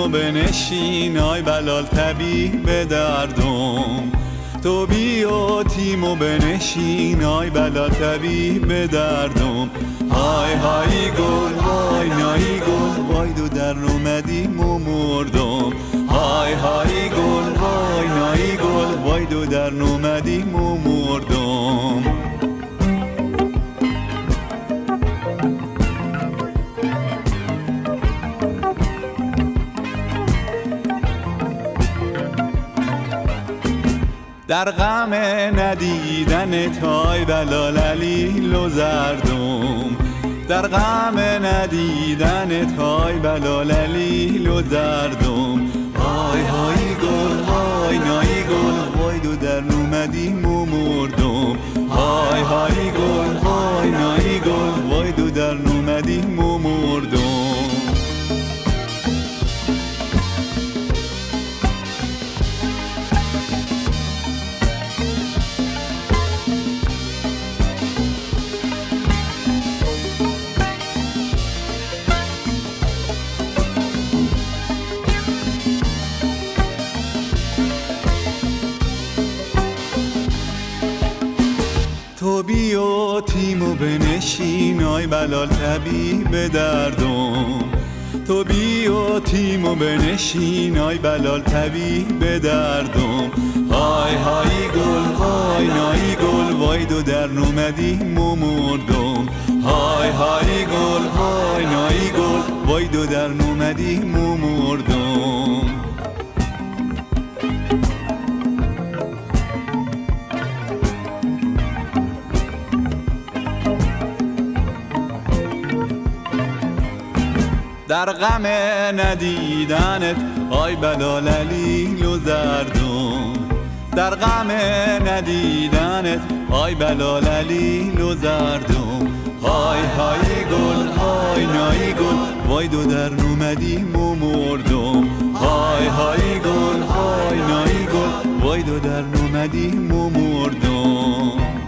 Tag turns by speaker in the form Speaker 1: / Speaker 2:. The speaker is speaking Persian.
Speaker 1: و بنشین آی بلال طبیب دردم. تو بیا تیم و بنشین آی بلال طبیب دردم. های های گل وای نایی گل وای دو در اومدیم و مردم. های های گل وای نایی گل وای دو در اومدیم و مردم. در غم ندیدن تای بلال علیل و زردم. در غم ندیدن تای بلال علیل و زردم. های های گل های نایی گل وای دو در اومدیم و مردم. های های گل های نایی گل وای دو در اومدیم و مردم. تو بیا تیم و بنشین آی بلال طبیب دردم. تو بیا تیم و بنشین آی بلال طبیب دردم. های های گل های نایی گل وای دو در اومدیم و مردم. های های گل های نایی گل وای دو در اومدیم و مردم. در غم ندیدنت آی بلال علیل و زردم. در غم ندیدنت آی بلال علیل و زردم. های های گل های نایی گل وای دو در اومدیم و مردم. های های گل های نایی گل وای دو در اومدیم و مردم.